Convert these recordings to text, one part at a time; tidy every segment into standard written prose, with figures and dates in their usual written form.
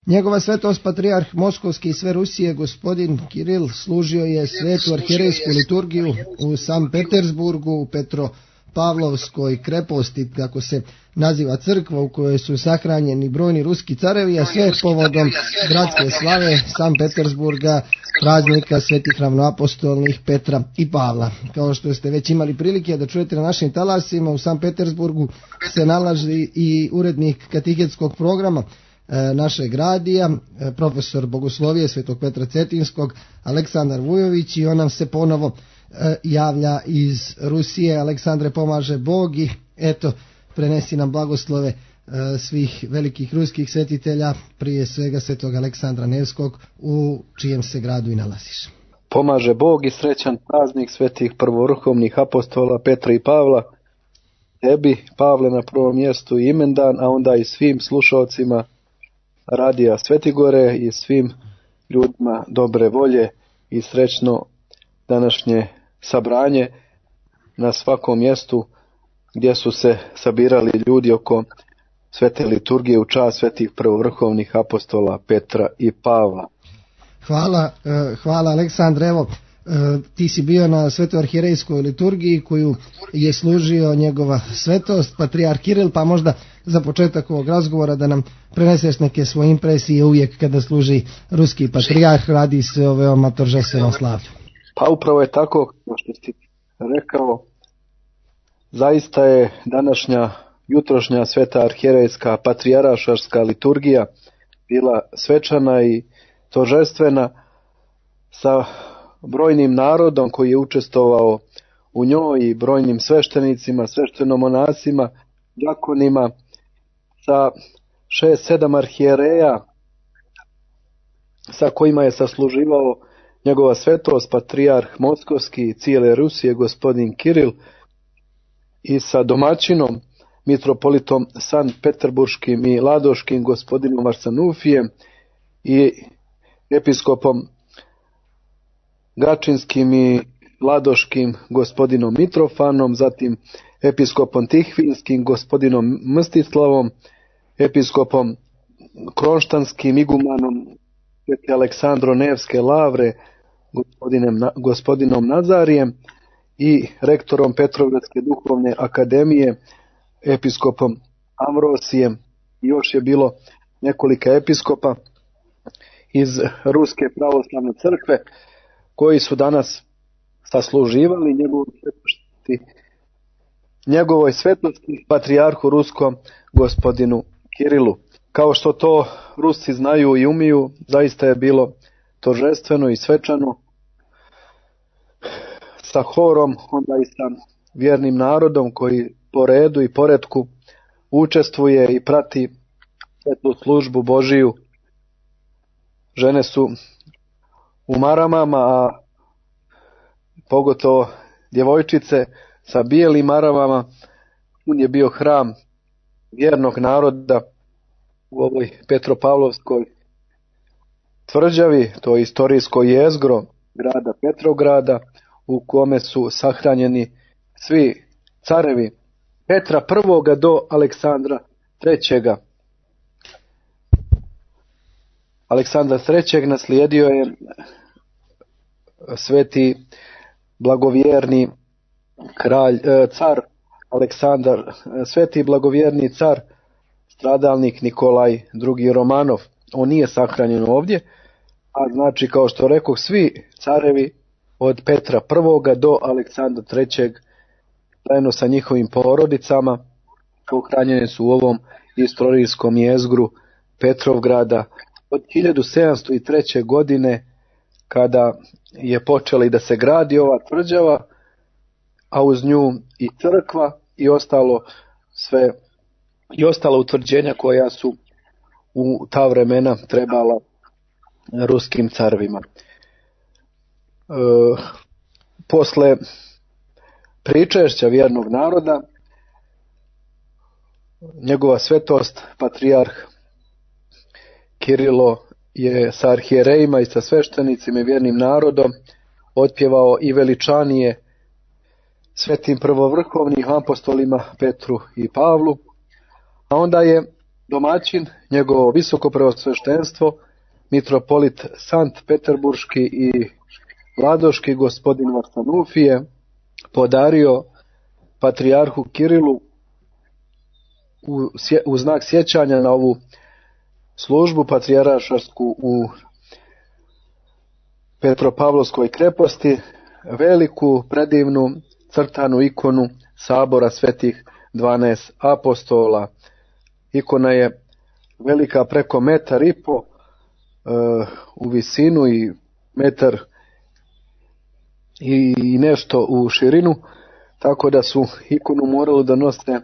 Njegova svetost patrijarh Moskovski i sve Rusije gospodin Kiril služio je svetu arhijerejsku liturgiju u San Petersburgu, u Petropavlovskoj kreposti, kako se naziva crkva u kojoj su sahranjeni brojni ruski carevi, a sve povodom gradske slave San Petersburga, praznika svetih ravnoapostolnih Petra i Pavla. Kao što ste već imali prilike da čujete na našim talasima, u San Petersburgu se nalazi i urednik katehetskog programa našeg radija, profesor bogoslovije Svetog Petra Cetinskog, Aleksandar Vujović, i on nam se ponovo javlja iz Rusije. Aleksandre, pomaže Bog i eto, prenesi nam blagoslove svih velikih ruskih svetitelja, prije svega Svetog Aleksandra Nevskog, u čijem se gradu i nalaziš. Pomaže Bog i srećan praznik svetih prvovrhovnih apostola Petra i Pavla. Tebi, Pavle, na prvom mjestu imendan, a onda i svim slušalcima radija Svetigore i svim ljudima dobre volje i srećno današnje sabranje na svakom mjestu gdje su se sabirali ljudi oko svete liturgije u čast svetih prvovrhovnih apostola Petra i Pavla. Hvala Aleksandre. Evo, ti si bio na svetoj arhijerejskoj liturgiji koju je služio njegova svetost patrijarh Kiril, pa možda za početak ovog razgovora da nam preneseš neke svoje impresije uvijek kada služi ruski patrijarh, radi se o veoma торжественnom slavlju. Pa upravo je tako, kao što si rekao, zaista je današnja jutrošnja sveta arhijerejska patrijarašarska liturgija bila svečana i торжествена sa brojnim narodom koji je učestvovao u njoj i brojnim sveštenicima, sveštenomonasima, dijakonima, sa 6-7 arhijereja sa kojima je sasluživao njegova svetost patrijarh Moskovski i cijele Rusije gospodin Kiril, i sa domaćinom mitropolitom San Peterburškim i Ladoškim gospodinom Arsanufijem i episkopom Gačinskim i Ladoškim gospodinom Mitrofanom, zatim episkopom Tihvinskim gospodinom Mstislavom, episkopom Kronštanskim igumanom Aleksandro Nevske Lavre gospodinom Nazarijem i rektorom Petrovgradske duhovne akademije episkopom Amrosijem. I još je bilo nekolika episkopa iz Ruske pravoslavne crkve koji su danas sasluživali njegovoj svetosti patrijarhu ruskom gospodinu Kirilu. Kao što to Rusi znaju i umiju, zaista je bilo торжествено i svečano, sa horom, onda i sa vjernim narodom koji po redu i poretku učestvuje i prati svetu službu Božiju. Žene su u maramama, a pogotovo djevojčice sa bijelim maramama. On je bio hram vjernog naroda u ovoj Petropavlovskoj tvrđavi, to je istorijsko jezgro grada Petrovgrada, u kome su sahranjeni svi carevi Petra I. do Aleksandra III. Aleksandra III. Naslijedio je sveti blagovjerni car Aleksandar, sveti blagovjerni car stradalnik Nikolaj II. Romanov. On nije sahranjen ovdje, a znači, kao što rekoh, svi carevi od Petra I. do Aleksandra III. zajedno sa njihovim porodicama pohranjeni su u ovom istorijskom jezgru Petrovgrada od 1703. godine, kada je počela i da se gradi ova tvrđava, a uz nju i crkva i ostala utvrđenja koja su u ta vremena trebala ruskim carevima. Posle pričešća vjernog naroda, njegova svetost patrijarh Kirilo je sa arhijerejima i sa sveštenicima i vjernim narodom otpjevao i veličanije svetim prvovrhovnim apostolima Petru i Pavlu, a onda je domaćin, njegovo visoko preosveštenstvo, mitropolit Sant Peterburški i Vladoški gospodin Varsanufije, podario patrijarhu Kirilu u znak sjećanja na ovu službu patrijarašarsku u Petropavlovskoj kreposti veliku predivnu crtanu ikonu sabora svetih 12 apostola. Ikona je velika preko 1,5 m u visinu i 1 m i nešto u širinu, tako da su ikonu morali da nose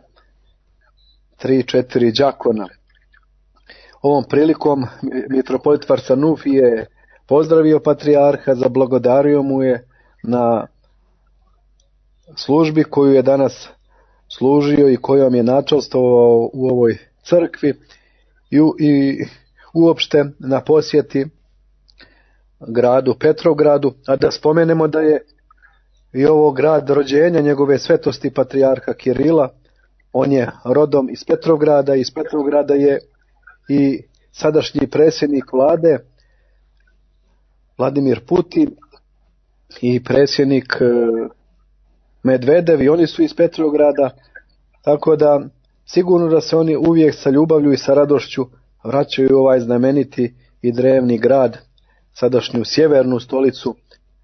3-4 đakona. Ovom prilikom mitropolit Varsanufije je pozdravio patrijarha, zablagodario mu je na službi koju je danas služio i kojom je načastvovao u ovoj crkvi i uopšte na posjeti gradu Petrovgradu, a da spomenemo da je i ovo grad rođenja njegove svetosti patrijarha Kirila. On je rodom iz Petrovgrada, iz Petrovgrada je i sadašnji predsjednik vlade Vladimir Putin i predsjednik Medvedev, i oni su iz Petrovgrada, tako da sigurno da se oni uvijek sa ljubavlju i sa radošću vraćaju u ovaj znameniti i drevni grad, sadašnju sjevernu stolicu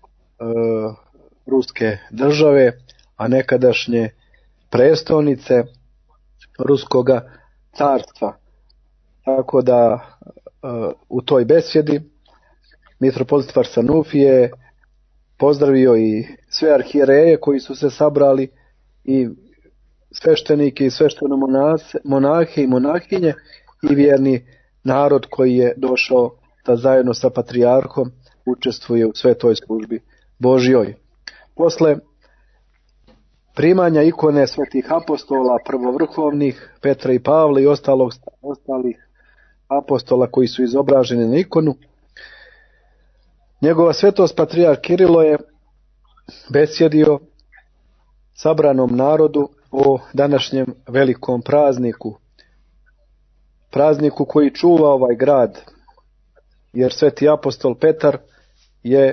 ruske države, a nekadašnje prestolnice ruskoga carstva. Tako da u toj besjedi mitropolit Varsanufije pozdravio i sve arhijereje koji su se sabrali i sveštenike i svešteno monahe i monahinje i vjerni narod koji je došao da zajedno sa patrijarhom učestvuje u svetoj službi Božjoj. Posle primanja ikone svetih apostola prvovrhovnih Petra i Pavla i ostalih apostola koji su izobraženi na ikonu, njegova svetost patrijarh Kirilo je besjedio sabranom narodu o današnjem velikom prazniku koji čuva ovaj grad, jer sveti apostol Petar je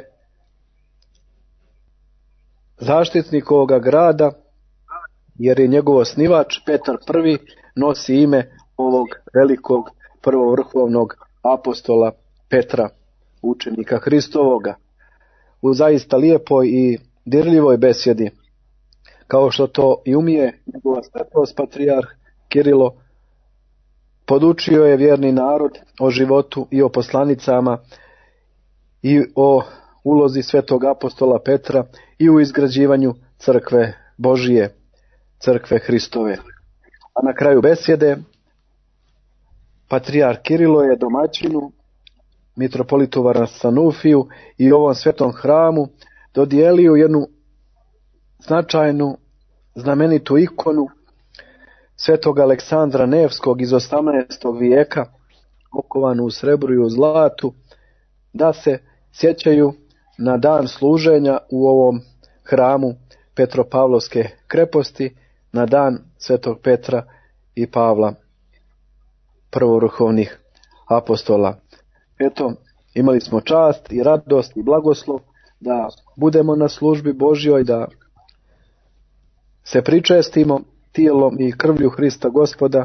zaštitnik ovoga grada, jer je njegov osnivač Petar I nosi ime ovog velikog prvovrhovnog apostola Petra, učenika Hristovoga. U zaista lijepoj i dirljivoj besjedi, kao što to i umije njegova svetost patrijarh Kirilo, podučio je vjerni narod o životu i o poslanicama i o ulozi svetog apostola Petra i u izgrađivanju crkve Božije, crkve Hristove. A na kraju besjede patrijarh Kirilo je domaćinu mitropolitu Varsanufiju i ovom svetom hramu dodijelio jednu značajnu, znamenitu ikonu svetog Aleksandra Nevskog iz 18. vijeka, okovanu u srebru i u zlatu, da se sjećaju na dan služenja u ovom hramu Petropavlovske kreposti, na dan svetog Petra i Pavla, prvovrhovnih apostola. Eto, imali smo čast i radost i blagoslov da budemo na službi Božjoj, da se pričestimo tijelom i krvlju Hrista Gospoda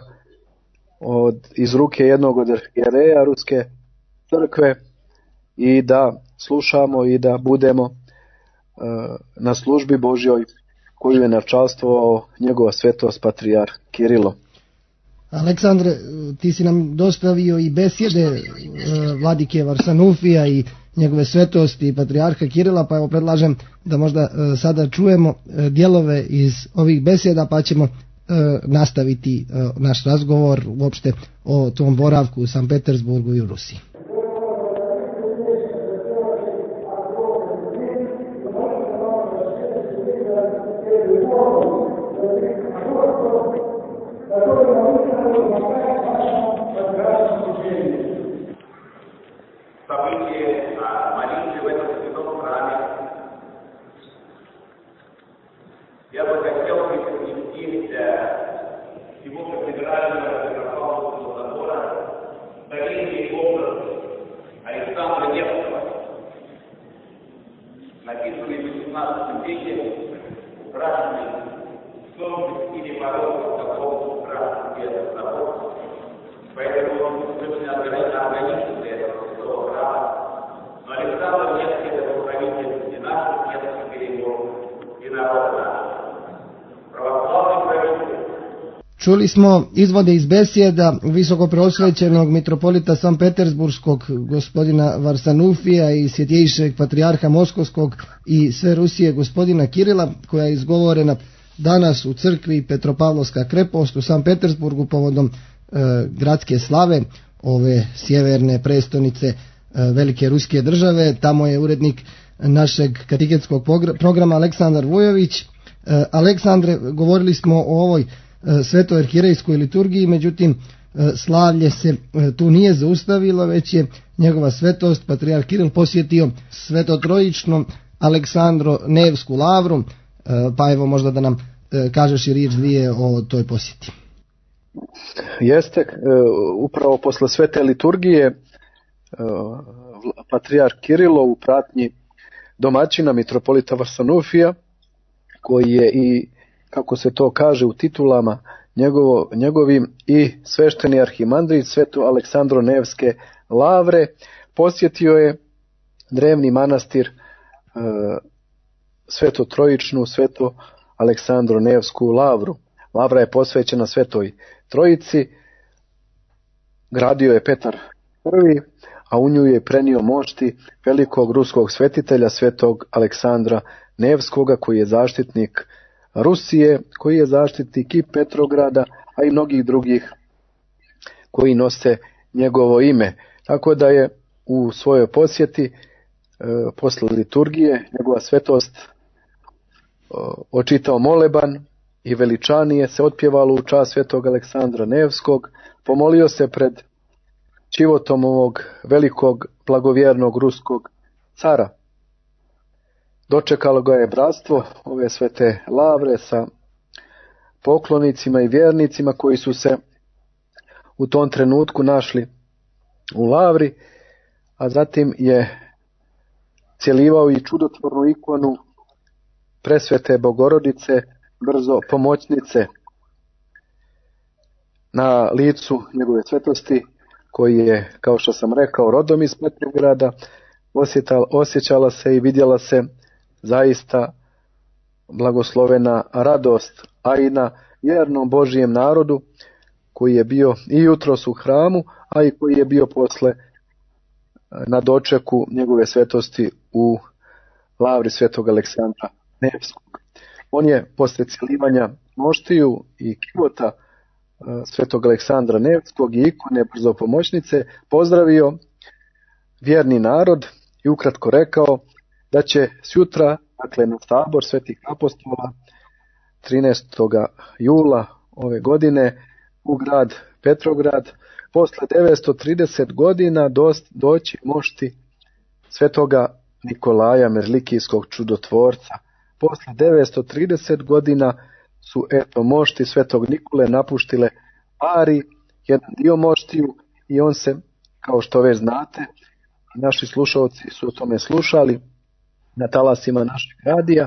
iz ruke jednog od arhijereja ruske crkve i da slušamo i da budemo na službi Božjoj koju je načastvovao njegova svetost patrijarh Kirilo. Aleksandre, ti si nam dostavio i besjede vladike Varsanufija i njegove svetosti patrijarha Kirila, pa evo predlažem da možda sada čujemo dijelove iz ovih besjeda, pa ćemo nastaviti naš razgovor uopšte o tom boravku u Sankt Petersburgu i u Rusiji. Я бы хотел присоединиться к всему кафедральному Петропавловскому собору muslimanskim bićem bračni slom ili baroko takvog bračnog jedna slabo. Поэтому точно ограничены этого права. Но Александр Невский — это правитель и наших местных берегов, и народа нашего. Православный правитель. Čuli smo izvode iz besjeda visokopreosvećenog mitropolita Sanpetersburskog gospodina Varsanufija i svjetjejšeg patrijarha Moskovskog i sve Rusije gospodina Kirila, koja je izgovorena danas u crkvi Petropavlovska krepost u Sankt Petersburgu povodom gradske slave ove sjeverne prestonice velike ruske države. Tamo je urednik našeg katechetskog programa Aleksandar Vujović. Aleksandre, govorili smo o ovoj svetoj arhierejskoj liturgiji, međutim slavlje se tu nije zaustavilo, već je njegova svetost patrijarh Kiril posjetio svetotrojičnu Aleksandro Nevsku lavru, pa evo možda da nam kažeš i riječ dvije o toj posjeti. Jeste, upravo posle svete liturgije patrijarh Kirilo u pratnji domaćina mitropolita Varsanufija, koji je i, kako se to kaže u titulama njegovim, i svešteni arhimandrit sveto Aleksandro Nevske lavre, posjetio je drevni manastir sveto trojičnu sveto Aleksandro Nevsku lavru. Lavra je posvećena svetoj trojici, gradio je Petar I, a u nju je prenio mošti velikog ruskog svetitelja svetog Aleksandra Nevskoga, koji je zaštitnik Rusije, koji je zaštitnik i Petrograda, a i mnogih drugih koji nose njegovo ime. Tako da je u svojoj posjeti posle liturgije njegova svetost očitao moleban i veličanije se otpjevalo u čast svetog Aleksandra Nevskog, pomolio se pred čivotom ovog velikog blagovjernog ruskog cara. Dočekalo ga je bratstvo ove svete lavre sa poklonicima i vjernicima koji su se u tom trenutku našli u lavri, a zatim je cjelivao i čudotvornu ikonu presvete Bogorodice, brzo pomoćnice, na licu njegove svetosti, koji je, kao što sam rekao, rodom iz Petrograda. Osjećala se i vidjela se zaista blagoslovena radost, a i na vjernom Božijem narodu koji je bio i jutros u hramu, a i koji je bio posle na dočeku njegove svetosti u lavri svetog Aleksandra Nevskog. On je posle cjelivanja moštiju i kivota svetog Aleksandra Nevskog i ikone brzopomoćnice pozdravio vjerni narod i ukratko rekao da će sjutra, dakle na sabor svetih apostola 13. jula ove godine u grad Petrograd posle 930 godina doći mošti svetoga Nikolaja Merlikijskog čudotvorca. Posle 930 godina su mošti svetog Nikole napuštile Ari, jedan dio moštiju, i on se, kao što već znate, naši slušalci su o tome slušali na talasima našeg radija,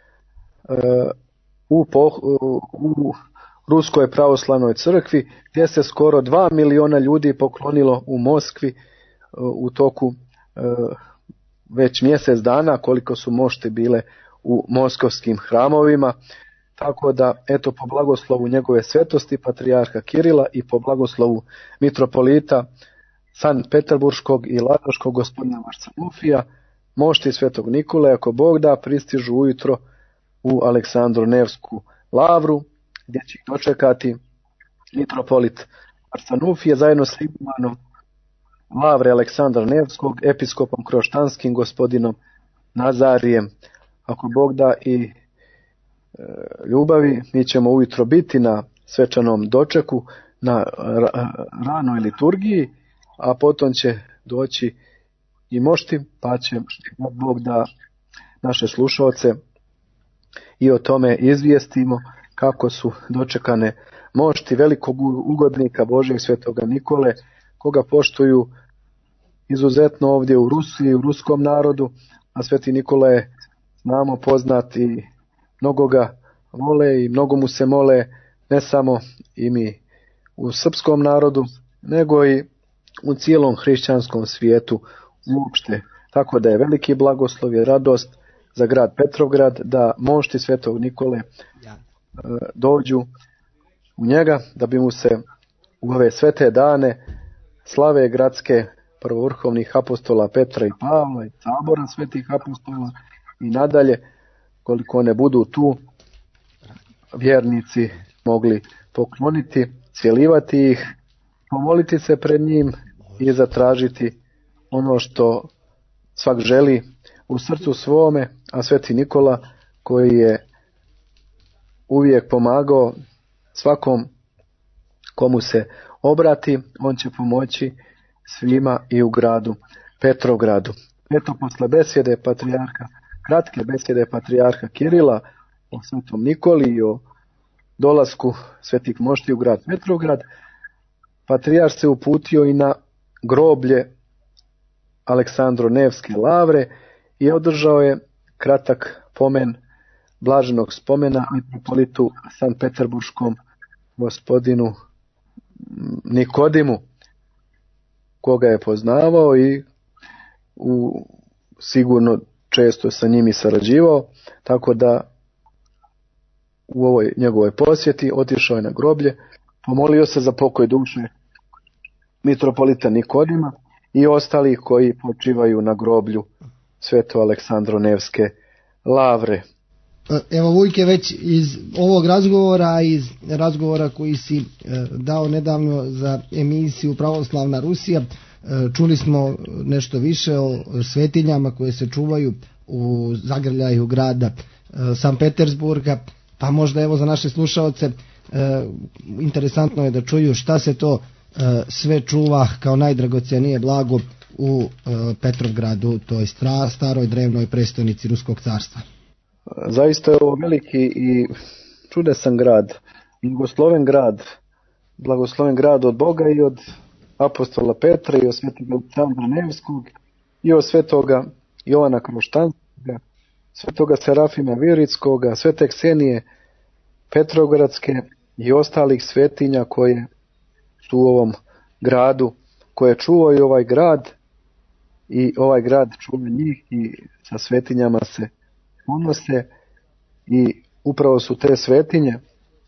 u Ruskoj pravoslavnoj crkvi, gdje se skoro 2 miliona ljudi poklonilo u Moskvi u toku već mjesec dana, koliko su mošti bile u moskovskim hramovima. Tako da, eto, po blagoslovu njegove svetosti patrijarha Kirila i po blagoslovu mitropolita Sankt Peterburškog i Ladoškog gospodina Varsanufija, mošti svetog Nikole, ako Bog da, pristižu ujutro u Aleksandru Nevsku lavru, gdje će ih dočekati mitropolit Varsanufije zajedno sa igumanom lavre Aleksandra Nevskog, episkopom kroštanskim gospodinom Nazarijem. Ako Bog da i ljubavi, mi ćemo ujutro biti na svečanom dočeku, na ranoj liturgiji, a potom će doći i mošti, pa će Bog da naše slušalce i o tome izvijestimo kako su dočekane mošti velikog ugodnika Božeg svetoga Nikole, koga poštuju izuzetno ovdje u Rusiji, u ruskom narodu, a sveti Nikola je znamo poznat i mnogo ga vole i mnogo mu se mole, ne samo i mi u srpskom narodu, nego i u cijelom hrišćanskom svijetu uopšte. Tako da je veliki blagoslov i radost za grad Petrovgrad da mošti Svetog Nikole dođu u njega, da bi mu se u ove svete dane slave gradske prvovrhovnih apostola Petra i Pavla i sabora svetih apostola i nadalje, koliko ne budu tu, vjernici mogli pokloniti, cijelivati ih, pomoliti se pred njim i zatražiti ono što svak želi u srcu svome, a Sveti Nikola, koji je uvijek pomagao svakom komu se obrati, on će pomoći svima i u gradu Petrovgradu. Eto, posle besjede patrijarha, kratke besjede patrijarha Kirila o Svetom Nikoli i o dolasku svetih mošti u grad Petrovgrad, patrijarh se uputio i na groblje Aleksandro Nevske lavre i održao je kratak pomen blaženog spomena mitropolitu Sankt Peterburškom gospodinu Nikodimu, koga je poznavao i sigurno često sa njim i sarađivao, tako da u ovoj njegovoj posjeti otišao je na groblje, pomolio se za pokoj duše mitropolita Nikodima i ostalih koji počivaju na groblju Sveto Aleksandro Nevske lavre. Evo Vujke, već iz ovog razgovora, iz razgovora koji si dao nedavno za emisiju Pravoslavna Rusija, čuli smo nešto više o svetinjama koje se čuvaju u zagrljaju grada Sankt Petersburga, pa možda evo za naše slušaoce interesantno je da čuju šta se to sve čuva kao najdragocjenije blago u Petrovgradu, toj staroj drevnoj prestonici Ruskog carstva. Zaista je ovo veliki i čudesan grad, blagosloven grad od Boga i od apostola Petra i od svetog Aleksandra Nevskog i od svetoga Jovana Kroštanskoga, svetoga Serafima Viritskoga, svete Ksenije Petrovgradske i ostalih svetinja koje su u ovom gradu, koje čuvaju ovaj grad i ovaj grad čuva njih i sa svetinjama se ponose i upravo su te svetinje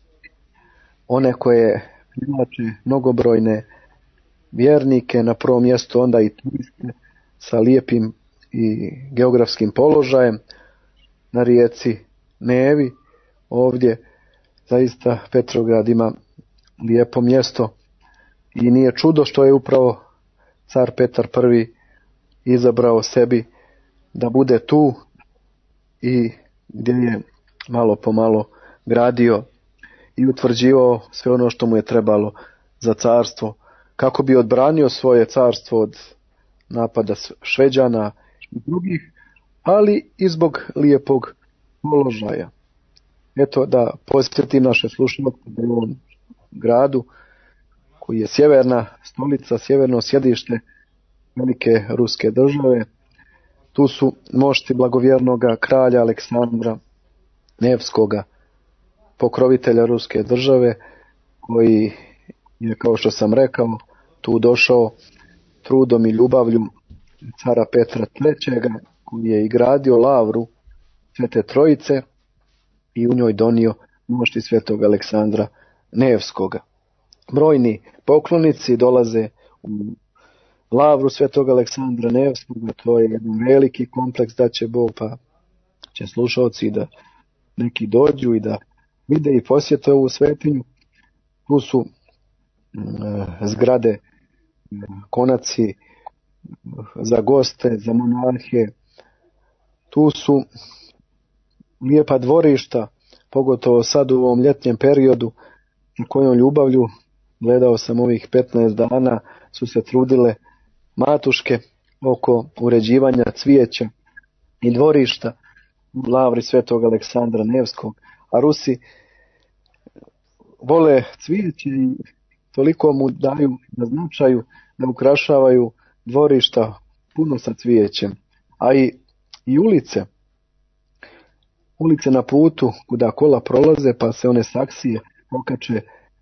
one koje privlače mnogobrojne vjernike, na prvom mjestu onda i turiste sa lijepim i geografskim položajem na rijeci Nevi. Ovdje zaista Petrovgrad ima lijepo mjesto i nije čudo što je upravo car Petar I izabrao sebi da bude tu i gdje je malo po malo gradio i utvrđivao sve ono što mu je trebalo za carstvo, kako bi odbranio svoje carstvo od napada Šveđana i drugih, ali i zbog lijepog položaja. Eto, da posjetim naše slušalce u ovom gradu, koji je sjeverna stolica, sjeverno sjedište velike ruske države. Tu su mošti blagovjernoga kralja Aleksandra Nevskoga, pokrovitelja ruske države, koji je, kao što sam rekao, tu došao trudom i ljubavlju cara Petra III, koji je i gradio lavru Svete Trojice i u njoj donio mošti svetog Aleksandra Nevskoga. Brojni poklonici dolaze u lavru svetog Aleksandra Nevskoga, to je jedan veliki kompleks, da će Bog, pa će slušalci da neki dođu i da vide i posjete ovu svetinju. Tu su zgrade, konaci za goste, za monarhe, tu su lijepa dvorišta, pogotovo sad u ovom ljetnjem periodu, na kojom ljubavlju, gledao sam ovih 15 dana, su se trudile matuške oko uređivanja cvijeća i dvorišta u lavri svetog Aleksandra Nevskog. A Rusi vole cvijeće i toliko mu daju na značaju da ukrašavaju dvorišta puno sa cvijećem. A i ulice ulice na putu kuda kola prolaze, pa se one saksije okače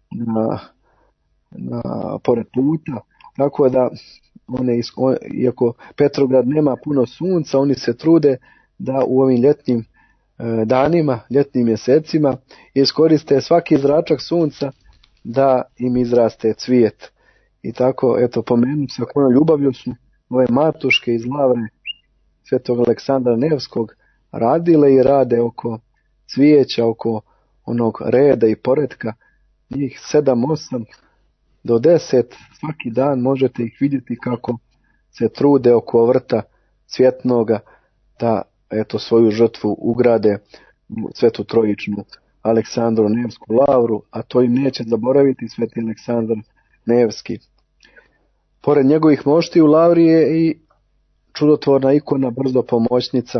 na pored puta, tako da iako Petrograd nema puno sunca, oni se trude da u ovim ljetnim danima, ljetnim mjesecima iskoriste svaki zračak sunca da im izraste cvijet. I tako, eto, pomenu sa kojom ljubavlju su ove matuške iz Lavre Svetog Aleksandra Nevskog radile i rade oko cvijeća, oko onog reda i poretka. Njih 7, 8 do 10 svaki dan možete ih vidjeti kako se trude oko vrta cvjetnoga da eto svoju žrtvu ugrade u Svetu Trojičnu Aleksandru Nevsku lavru, a to im neće zaboraviti Sveti Aleksandar Nevski. Pored njegovih mošti u lavri je i čudotvorna ikona brzo pomoćnica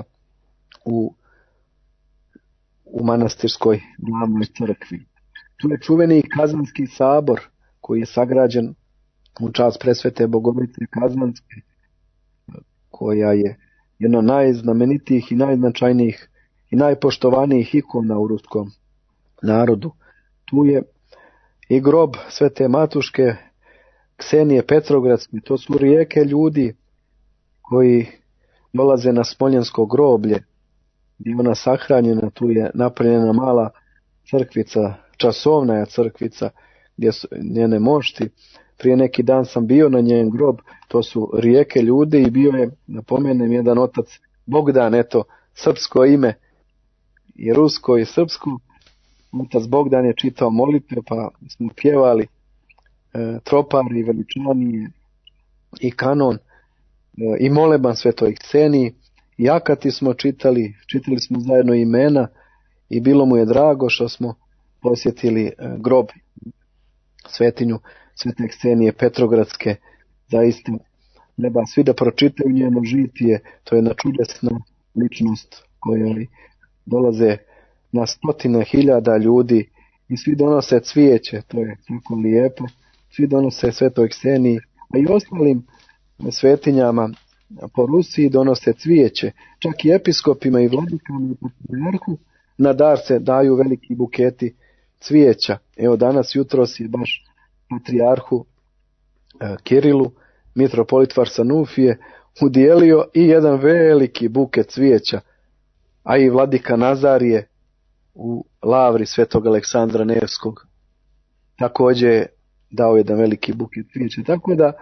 u manastirskoj glavnoj crkvi. Tu je čuveni Kazanski sabor koji je sagrađen u čast presvete Bogomice Kazanske, koja je jedna od najznamenitijih i najznačajnijih i najpoštovanijih ikona u ruskom narodu. Tu je i grob Svete Matuške Ksenije Petrogradske. To su rijeke ljudi koji dolaze na Smoljensko groblje gdje je ona sahranjena. Tu je napravljena mala crkvica, časovna je crkvica gdje su njene mošti. Prije neki dan sam bio na njen grob. To su rijeke ljudi i bio je, napomenem, jedan otac Bogdan, eto, srpsko ime i rusko i srpsko. Otac Bogdan je čitao molitve, pa smo pjevali tropari, veličanije i kanon i moleban Svetoj Kseniji i akati smo čitali smo zajedno imena i bilo mu je drago što smo posjetili grob, svetinju Svete Ksenije Petrogradske. Zaista treba svi da pročitaju njeno žitije. To je jedna čudesna ličnost kojoj dolaze na stotine hiljada ljudi i svi donose cvijeće. To je tako lijepo. Svi donose Svetoj Kseniji, a i ostalim svetinjama po Rusiji donose cvijeće. Čak i episkopima i vladikama i patrijarhu na dar se daju veliki buketi cvijeća. Evo danas jutros je baš patrijarhu Kirilu mitropolit Varsanufije udijelio i jedan veliki buket cvijeća, a i vladika Nazarije u lavri Svetog Aleksandra Nevskog također je dao jedan veliki buket cvijeća. Tako da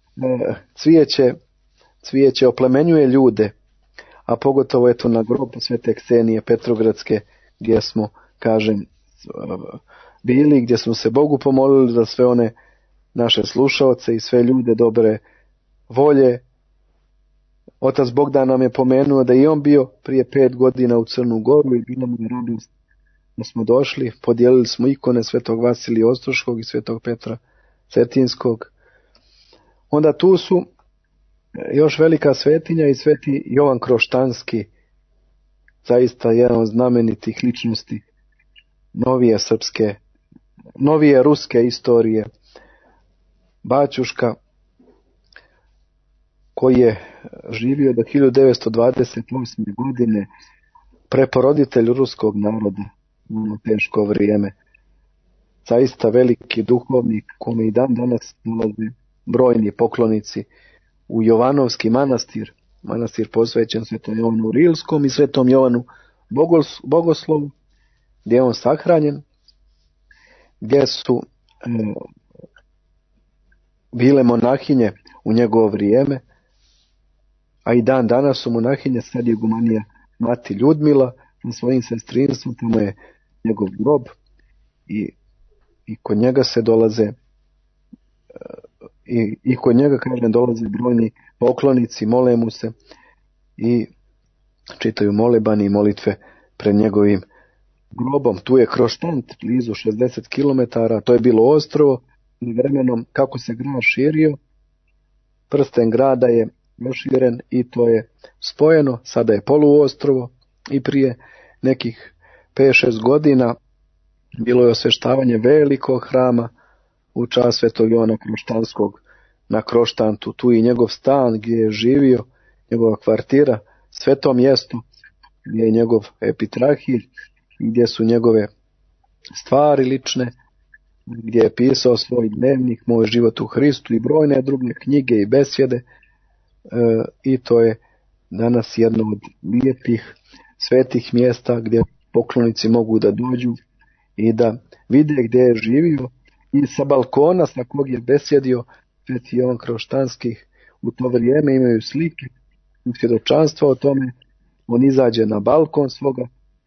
cvijeće oplemenjuje ljude, a pogotovo je to na grobu Svete Ksenije Petrogradske gdje smo, kažem, bili, gdje smo se Bogu pomolili za sve one naše slušaoce i sve ljude dobre volje. Otac Bogdan nam je pomenuo da i on bio prije 5 godina u Crnu Goru i bilo mu je radost da smo došli. Podijelili smo ikone Svetog Vasilija Ostroškog i Svetog Petra Cetinskog. Onda tu su još velika svetinja i Sveti Jovan Kroštanski, zaista jedan od znamenitih ličnosti novije ruske istorije. Baćuška koji je živio do 1928. godine, preporoditelj ruskog naroda u teško vrijeme. Zaista veliki duhovnik kome i dan danas dolaze brojni poklonici u Jovanovski manastir posvećen Svetom Jovanu Rilskom i Svetom Jovanu Bogoslovu, gdje je on sahranjen, gdje su bile monahinje u njegovo vrijeme, a i dan danas su monahinje. Sad je igumanija mati Ljudmila sa svojim sestrinstvom, tamo je njegov grob i kod njega se dolaze i kod njega, kažem, dolaze brojni poklonici, mole mu se i čitaju molebani i molitve pred njegovim grobom. Tu je Kroštant, blizu 60 km, to je bilo ostrvo i vremenom kako se grad širio, prsten grada je proširen i to je spojeno, sada je poluostrvo i prije nekih 5-6 godina bilo je osveštavanje velikog hrama u čast Svetog Jovana Kroštanskog na Kroštantu. Tu i njegov stan gdje je živio, njegova kvartira, sveto mjesto gdje je njegov epitrahilj, gdje su njegove stvari lične, gdje je pisao svoj dnevnik, Moj život u Hristu i brojne druge knjige i besjede, i to je danas jedno od lijepih svetih mjesta gdje poklonici mogu da dođu i da vide gdje je živio, i sa balkona sa kog je besjedio Sveti Jovan Kroštanski u to vrijeme imaju slike i svjedočanstva o tome. On izađe na balkon svoga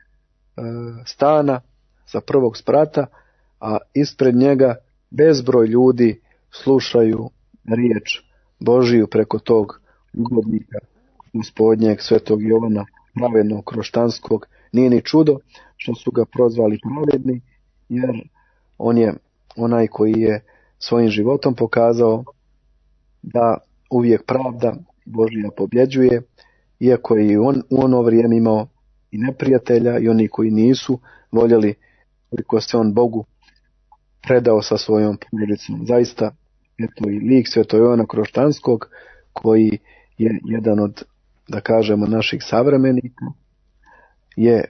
stana sa prvog sprata, a ispred njega bezbroj ljudi slušaju riječ Božiju preko tog ugodnika Gospodnjeg Svetog Jovana pravednog Kroštanskog. Nije ni čudo što su ga prozvali pravedni, jer on je onaj koji je svojim životom pokazao da uvijek pravda Božja pobjeđuje, iako je i on u ono vrijeme imao i neprijatelja i oni koji nisu voljeli koliko se on Bogu predao sa svojom porodicom. Zaista, eto i lik Svetog Jovana Kroštanskog, koji je jedan od, da kažemo, naših savremenika, je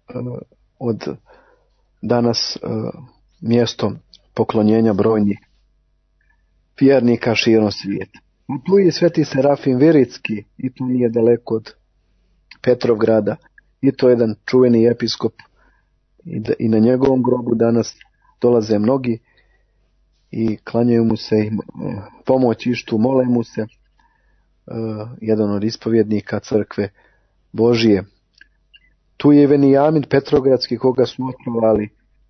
od danas mjesto poklonjenja brojnih vjernika širom svijeta. Tu je Sveti Serafim Viritski, i to nije daleko od Petrovgrada, i to je jedan čuveni episkop, i na njegovom grobu danas dolaze mnogi i klanjaju mu se, i pomoć ištu, mole mu se, jedan od ispovjednika crkve Božije. Tu je Venijamin Petrogradski, koga su otrovali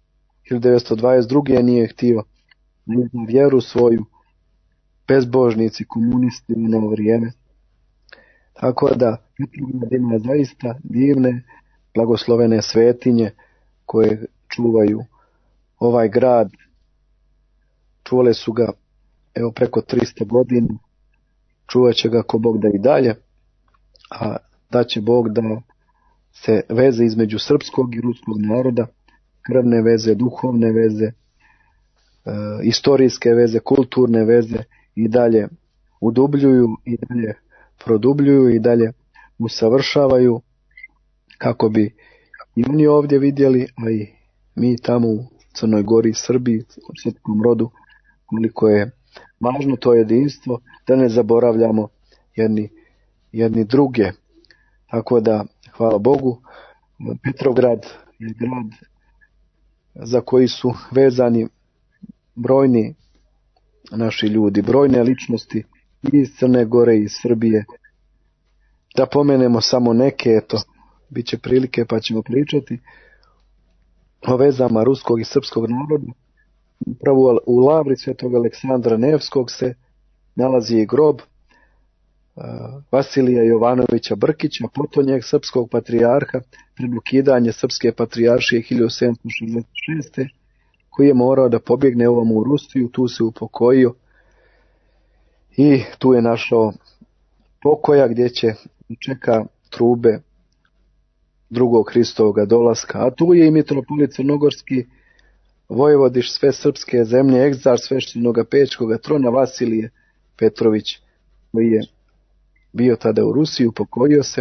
1922. nije htio na vjeru svoju, bezbožnici, komunisti u ono vrijeme. Tako da Petrograd ima zaista divne, blagoslovene svetinje koje čuvaju ovaj grad. Čuvale su ga evo preko 300 godina, čuvat će ga ko Bog da i dalje, a da će Bog da se veze između srpskog i ruskog naroda, krvne veze, duhovne veze, istorijske veze, kulturne veze i dalje udubljuju i dalje produbljuju i dalje usavršavaju, kako bi i oni ovdje vidjeli, a i mi tamo u Crnoj Gori, Srbiji, u srpskom rodu, koliko je važno to jedinstvo, da ne zaboravljamo jedni druge. Tako da, hvala Bogu, Petrograd je grad za koji su vezani brojni naši ljudi, brojne ličnosti iz Crne Gore i iz Srbije. Da pomenemo samo neke, eto, bit će prilike pa ćemo pričati o vezama ruskog i srpskog naroda. Upravo u lavri Svetog Aleksandra Nevskog se nalazi i grob Vasilija Jovanovića Brkića, potonjeg srpskog patrijarha pred ukidanje srpske patrijaršije 1766. koji je morao da pobjegne ovom u Rusiju, tu se upokojio i tu je našao pokoja gdje će čeka trube drugog Hristovoga dolaska. A tu je i mitropolit Crnogorski, vojvodiš sve srpske zemlje, egzar sveštenoga Pečkoga trona Vasilije Petrović, koji je bio tada u Rusiji, upokojio se.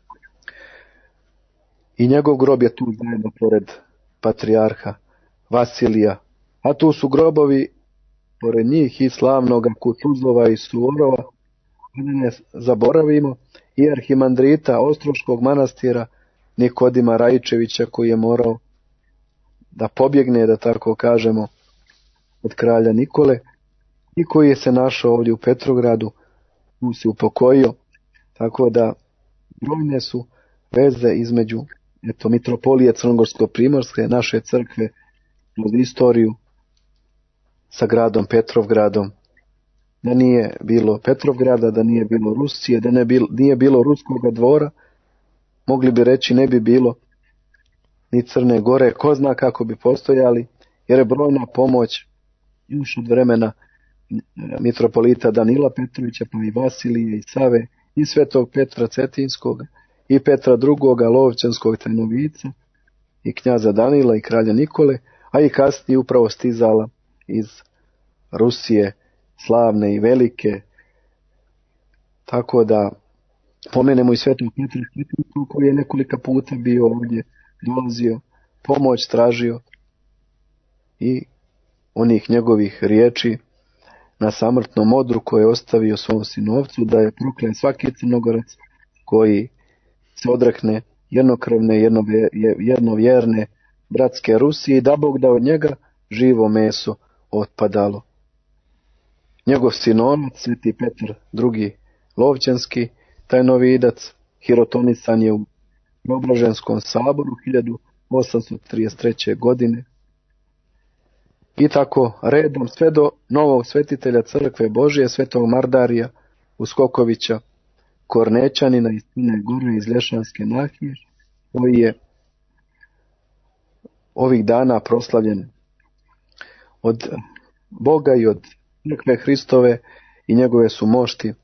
I njegov grob je tu zajedno pored patrijarha Vasilija. A tu su grobovi pored njih i slavnoga Kutuzova i Suvorova, da ne zaboravimo, i arhimandrita Ostroškog manastira Nikodima Raičevića, koji je morao da pobjegne, da tako kažemo, od kralja Nikole, i koji je se našao ovdje u Petrogradu, tu se upokojio. Tako da brojne su veze između mitropolije Crnogorsko-primorske, naše crkve, kroz istoriju sa gradom Petrovgradom. Da nije bilo Petrovgrada, da nije bilo Rusije, da nije bilo Ruskoga dvora, mogli bi reći ne bi bilo ni Crne Gore, ko zna kako bi postojali, jer je brojna pomoć još od vremena mitropolita Danila Petrovića, pa i Vasilije i Save, i Svetog Petra Cetinskog, i Petra II. Lovćanskog Trenovica, i knjaza Danila i kralja Nikole, a i kasnije upravo stizala iz Rusije, slavne i velike. Tako da Pomenemo i Svetog Petra koji je nekolika puta bio ovdje, dolazio, pomoć tražio i onih njegovih riječi na samrtnom odru koje je ostavio svom sinovcu, da je proklet svaki Crnogorac koji se odrekne jednokrvne, jednovjerne bratske Rusije i da Bog da od njega živo meso otpadalo. Njegov sinovac, Sveti Petar II. Lovćanski, tajnovidac, hirotonisan je u Preobraženskom saboru 1833. godine. I tako redom sve do novog svetitelja Crkve Božije, Svetog Mardarija Uskokovića, Kornećanina iz Crne Gore iz Lješanske nahije, koji je ovih dana proslavljen od Boga i od Crkve Hristove i njegove su mošti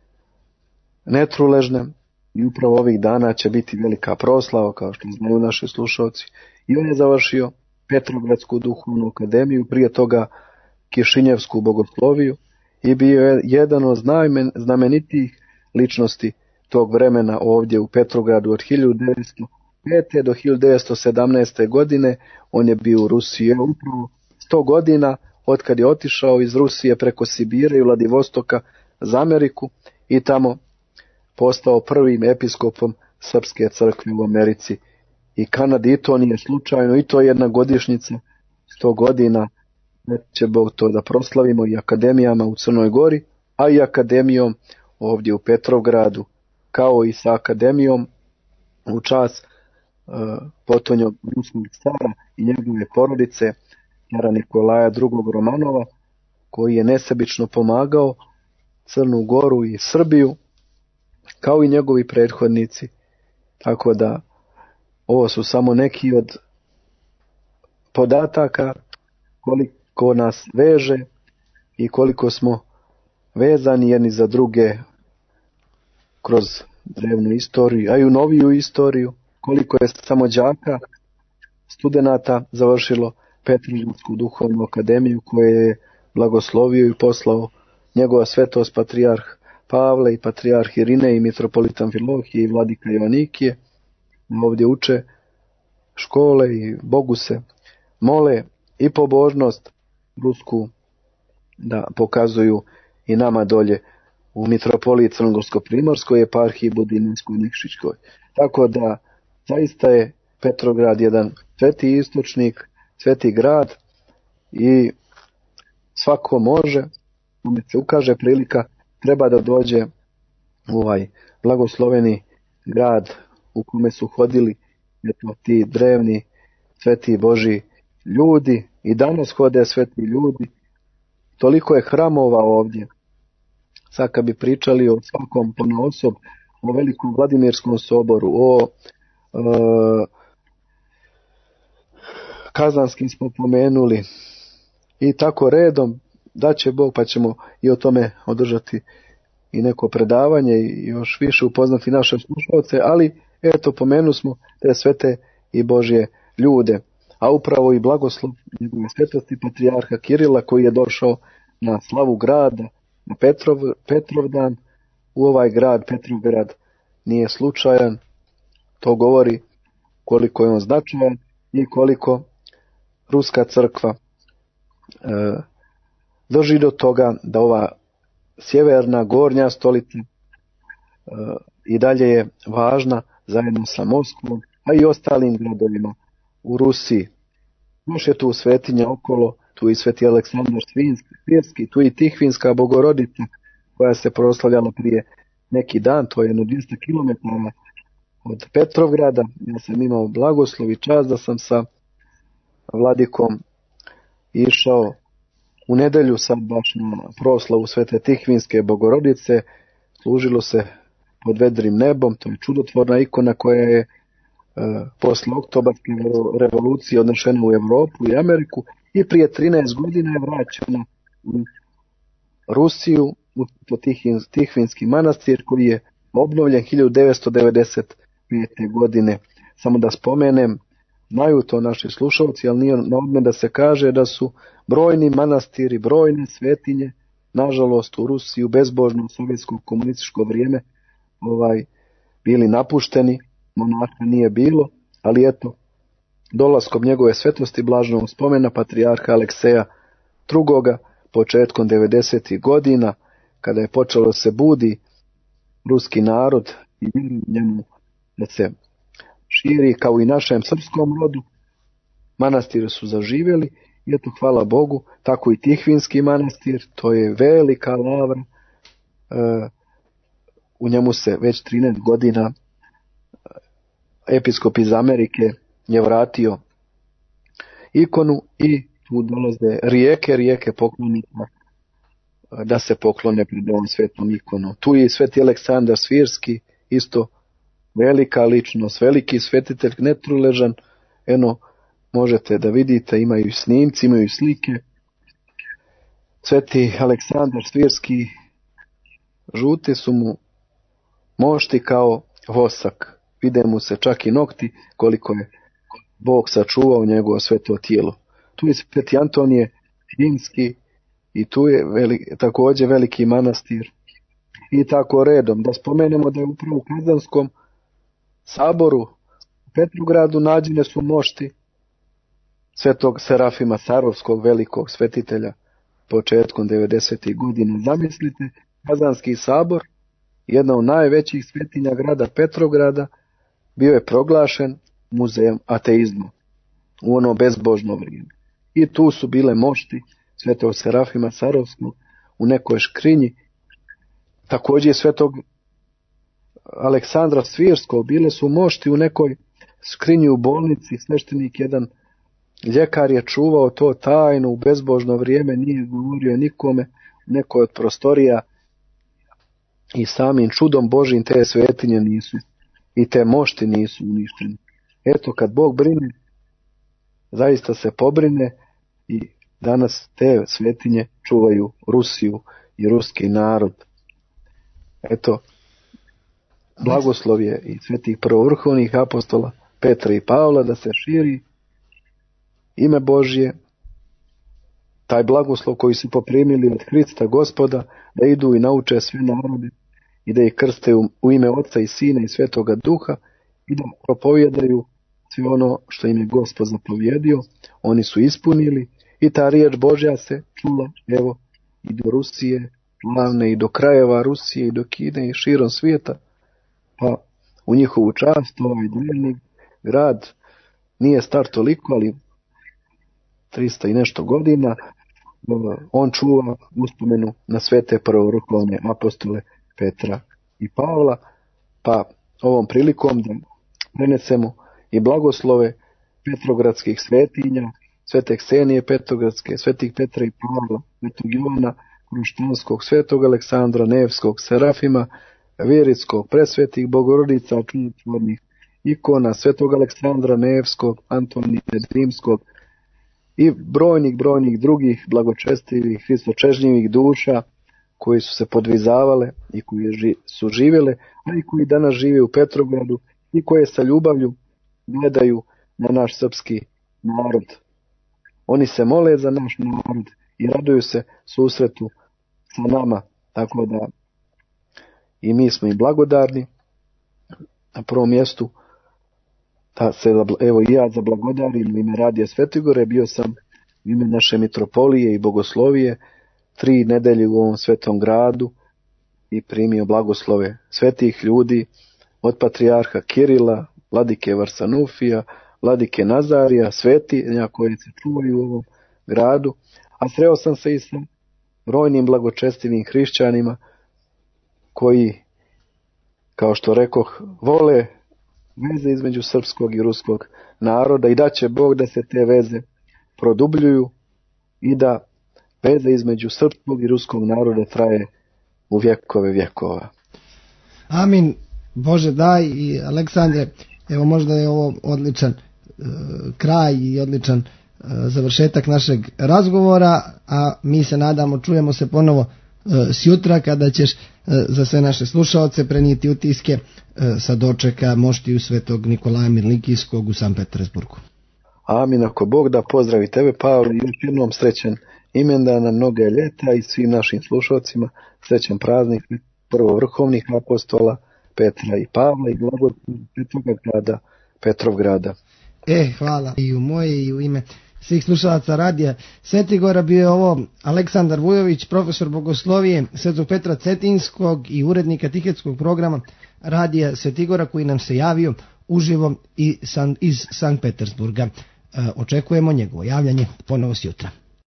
netruležne i upravo ovih dana će biti velika proslava, kao što znaju naši slušalci. I on je završio Petrogradsku duhovnu akademiju, prije toga Kišinjevsku bogosloviju i bio je jedan od znamenitijih ličnosti tog vremena ovdje u Petrogradu od 1905. do 1917. godine. On je bio u Rusiji upravo 100 godina od kad je otišao iz Rusije preko Sibira i Vladivostoka za Ameriku i tamo postao prvim episkopom Srpske crkve u Americi i Kanadi. I to nije slučajno, i to je jedna godišnjica 100 godina. Će Bog to da proslavimo i akademijama u Crnoj Gori, a i akademijom ovdje u Petrovgradu, kao i sa akademijom u čast potonjog ruskog cara i njegove porodice, cara Nikolaja II. Romanova, koji je nesebično pomagao Crnu Goru i Srbiju, kao i njegovi prethodnici. Tako da ovo su samo neki od podataka koliko nas veže i koliko smo vezani jedni za druge kroz drevnu istoriju, a i u noviju istoriju, koliko je samo đaka, studenata završilo Petrogradsku duhovnu akademiju koje je blagoslovio i poslao njegova svetost patrijarh Pavle i patrijarh Irine i mitropolitan Amfilohije i vladika Joanikije. Ovdje uče škole i Bogu se mole i pobožnost rusku da pokazuju i nama dolje u mitropoliji Crnogorsko-primorskoj eparhiji Budinskoj-Nikšićkoj. Tako da zaista je Petrograd jedan sveti istočnik, sveti grad i svako može, kome se ukaže prilika, treba da dođe u ovaj blagosloveni grad u kome su hodili ti drevni sveti Božji ljudi i danas hode sveti ljudi. Toliko je hramova ovdje. Sad kad bi pričali o svakom ponaosob, o velikom Vladimirskom soboru, o Kazanskim smo pomenuli i tako redom, da će Bog pa ćemo i o tome održati i neko predavanje i još više upoznati naše slušalce, ali eto pomenu smo te svete i Božje ljude, a upravo i blagoslov njegove svetosti patrijarha Kirila koji je došao na slavu grada, na Petrovdan, u ovaj grad Petrograd nije slučajan. To govori koliko je on značajan i koliko Ruska crkva drži do toga da ova sjeverna, gornja stolica i dalje je važna zajedno sa Moskvom, a i ostalim gradovima u Rusiji. Još je tu svetinja okolo, tu i sveti Aleksandar Svjetski, tu i Tihvinska Bogorodica koja se proslavljala prije neki dan, to je jedno 200 km od Petrovgrada. Ja sam imao blagoslov i čast da sam sa vladikom išao u nedelju sad baš na proslavu svete Tihvinske Bogorodice. Služilo se pod vedrim nebom, to je čudotvorna ikona koja je posle oktobarske revolucije odnešena u Europu i Ameriku i prije 13 godina je vraćena u Rusiju, u Tihvinski manastir koji je obnovljen 1995. godine. Samo da spomenem, znaju to naši slušalci, ali nije na odmet da se kaže da su brojni manastiri, brojne svetinje, nažalost u Rusiji u bezbožno sovjetsko komunističko vrijeme bili napušteni, monaha nije bilo, ali eto, dolaskom njegove svetosti blaženog spomena patrijarha Alekseja II. Početkom 90. godina, kada je počelo se budi ruski narod i njemu da se širi kao i našem srpskom rodu, manastiri su zaživjeli i eto, hvala Bogu, tako i Tihvinski manastir, to je velika lavra, u njemu se već 13 godina episkop iz Amerike je vratio ikonu i tu dolaze rijeke poklonika da se poklone pred ovom svetom ikonom. Tu je i sveti Aleksandar Svirski, isto velika ličnost, veliki svetitelj, netruležan, možete da vidite, imaju snimci, imaju slike. Sveti Aleksandar Svirski, žuti su mu mošti kao vosak, vide mu se čak i nokti koliko je Bog sačuvao njegovo sveto tijelo. Tu je sveti Antonije Finski i tu je također veliki manastir. I tako redom, da spomenemo da je upravo u Kazanskom saboru u Petrogradu nađene su mošti svetog Serafima Sarovskog, velikog svetitelja, početkom 90. godina. Zamislite, Kazanski sabor, jedna od najvećih svetinja grada Petrograda, bio je proglašen muzejem ateizma u ono bezbožno vrijeme. I tu su bile mošti svetog Serafima Sarovskog u nekoj škrinji. Također svetog Aleksandra Svirskog bile su mošti u nekoj skrinji u bolnici. Sveštenik jedan ljekar je čuvao to tajno u bezbožno vrijeme, nije govorio nikome, u nekoj od prostorija, i samim čudom Božim te svetinje nisu i te mošti nisu uništene. Eto, kad Bog brine, zaista se pobrine i danas te svetinje čuvaju Rusiju i ruski narod. Eto, blagoslov je i svetih prvovrhovnih apostola Petra i Pavla da se širi ime Božje, taj blagoslov koji su poprimili od Hrista Gospoda, da idu i nauče sve narode i da ih krste u ime Oca i Sina i Svetoga Duha i da propovijedaju sve ono što im je Gospod zapovjedio. Oni su ispunili i ta riječ Božja se čula, evo, i do Rusije, glavne, i do krajeva Rusije, i do Kine, i širom svijeta. Pa u njihovu čast ovaj drevni grad nije star toliko, ali 300 i nešto godina, on čuva uspomenu na svete prvovrhovne apostole Petra i Pavla, pa ovom prilikom da prenesemo i blagoslove petrogradskih svetinja, svete Ksenije Petrogradske, svetih Petra i Pavla, svetog Jovana Kruštanskog, svetog Aleksandra Nevskog, Serafima Virickog, presvetih Bogorodica čudotvornih ikona, svetog Aleksandra Nevskog, Antonija Rimskog i brojnih drugih blagočestivih, hristočežnjivih duša koji su se podvizavale i koji su živjele, a i koji danas žive u Petrogradu i koje sa ljubavlju gledaju na naš srpski narod. Oni se mole za naš narod i raduju se susretu sa nama, tako da i mi smo im blagodarni. Na prvom mjestu da se, evo i ja zablagodarim u ime Radija Svetigore, bio sam u ime naše mitropolije i bogoslovije 3 nedelje u ovom svetom gradu i primio blagoslove svetih ljudi od patrijarha Kirila, vladike Varsanufija, vladike Nazarija, svetinja koji se čuvaju u ovom gradu, a sreo sam se i sa brojnim blagočestivim hrišćanima koji, kao što rekoh, vole veze između srpskog i ruskog naroda i da će Bog da se te veze produbljuju i da veze između srpskog i ruskog naroda traje u vjekove vjekova. Amin. Bože daj. I Aleksandre, evo možda je ovo odličan kraj i odličan završetak našeg razgovora, a mi se nadamo, čujemo se ponovo sjutra kada ćeš za sve naše slušaoce prenijeti utiske sa dočeka moštiju svetog Nikolaja Mirlikijskog u San Petersburgu. Amin, ako Bog da, pozdravi tebe, Pavle, i još jednom srećan imendan na mnoge ljeta i svim našim slušalcima srećan praznik prvovrhovnih apostola Petra i Pavla i blagoslovi Svetoga grada Petrovgrada. Hvala i u moje i u ime svih slušalaca radija Svetigora. Bio je ovo Aleksandar Vujović, profesor bogoslovije Svetog Petra Cetinskog i urednika tihetskog programa radija Svetigora, koji nam se javio uživo iz Sankt Petersburga. Očekujemo njegovo javljanje ponovo s jutra.